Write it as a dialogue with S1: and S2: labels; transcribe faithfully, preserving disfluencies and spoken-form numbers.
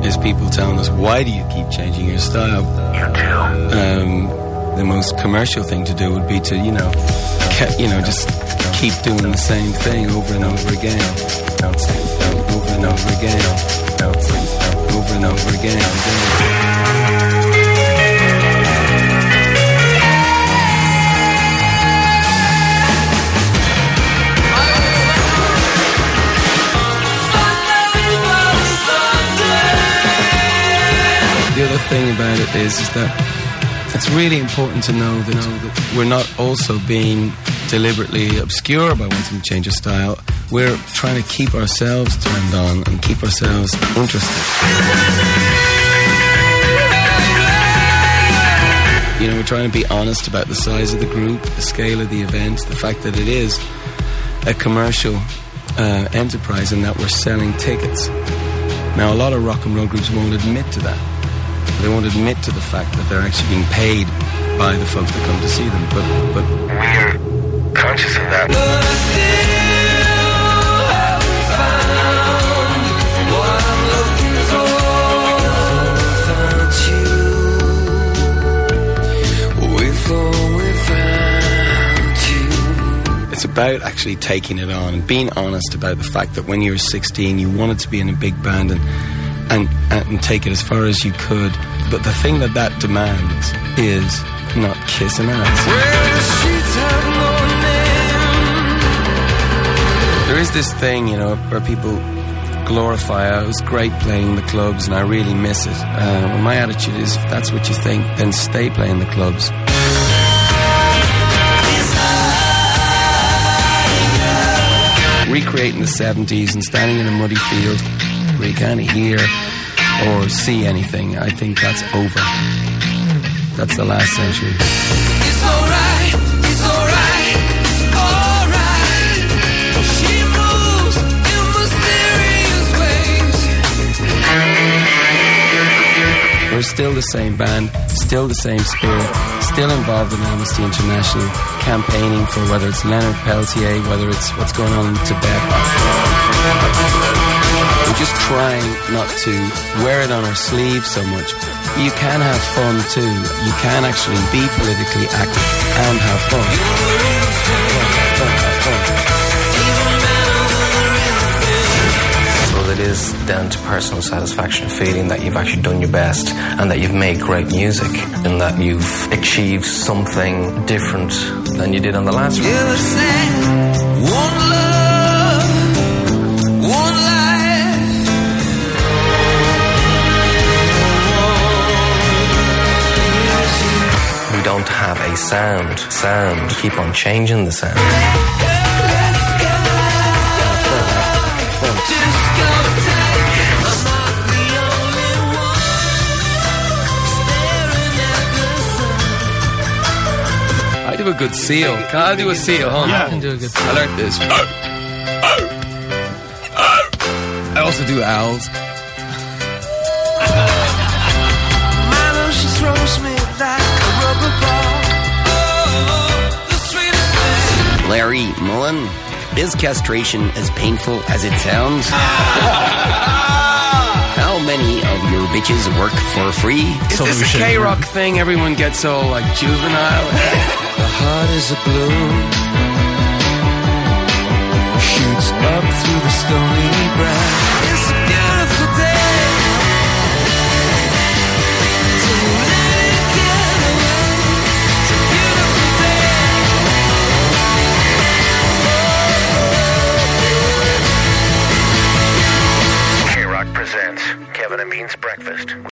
S1: is people telling us, why do you keep changing your style?
S2: You do.
S1: Um, the most commercial thing to do would be to, you know, ke- you know, just keep doing the same thing over and over again. Over and over again. Over and over again. The other thing about it is, is that it's really important to know that, know that we're not also being deliberately obscure by wanting to change our style. We're trying to keep ourselves turned on and keep ourselves interested. You know, we're trying to be honest about the size of the group, the scale of the event, the fact that it is a commercial uh, enterprise and that we're selling tickets. Now, a lot of rock and roll groups won't admit to that. They won't admit to the fact that they're actually being paid by the folks that come to see them. But, but
S2: we're conscious of that.
S1: It's about actually taking it on and being honest about the fact that when you were sixteen, you wanted to be in a big band and And, and take it as far as you could. But the thing that that demands is not kissing ass. There is this thing, you know, where people glorify, oh, it was great playing the clubs and I really miss it. Uh, well, my attitude is, if that's what you think, then stay playing the clubs. Recreating the seventies and standing in a muddy field where you can't hear or see anything, I think that's over. That's the last century.
S3: It's alright, it's alright, it's alright. She moves in mysterious ways.
S1: We're still the same band, still the same spirit, still involved in Amnesty International, campaigning for whether it's Leonard Peltier, whether it's what's going on in Tibet. We're just trying not to wear it on our sleeve so much. You can have fun too. You can actually be politically active and have fun. Have fun, have fun, have fun.
S4: Well, it is down to personal satisfaction, feeling that you've actually done your best and that you've made great music and that you've achieved something different than you did on the last one.
S3: Yeah, one love, one life.
S4: We don't have a sound. Sound. Keep on changing the sound.
S1: I do a good seal. Can I do a seal, huh?
S5: Yeah.
S1: I can do a good seal. I learned this. I also do owls.
S3: Milo, she throws me like a rubber ball. Oh, the sweetest thing.
S6: Larry Mullen, is castration as painful as it sounds? How many of your bitches work for free?
S1: Is this a K-Rock thing? Everyone gets all like juvenile.
S3: The heart is a balloon, shoots up through the stony ground. It's a beautiful day to let it get away. It's a beautiful day.
S2: K-Rock presents Kevin and Bean's Breakfast.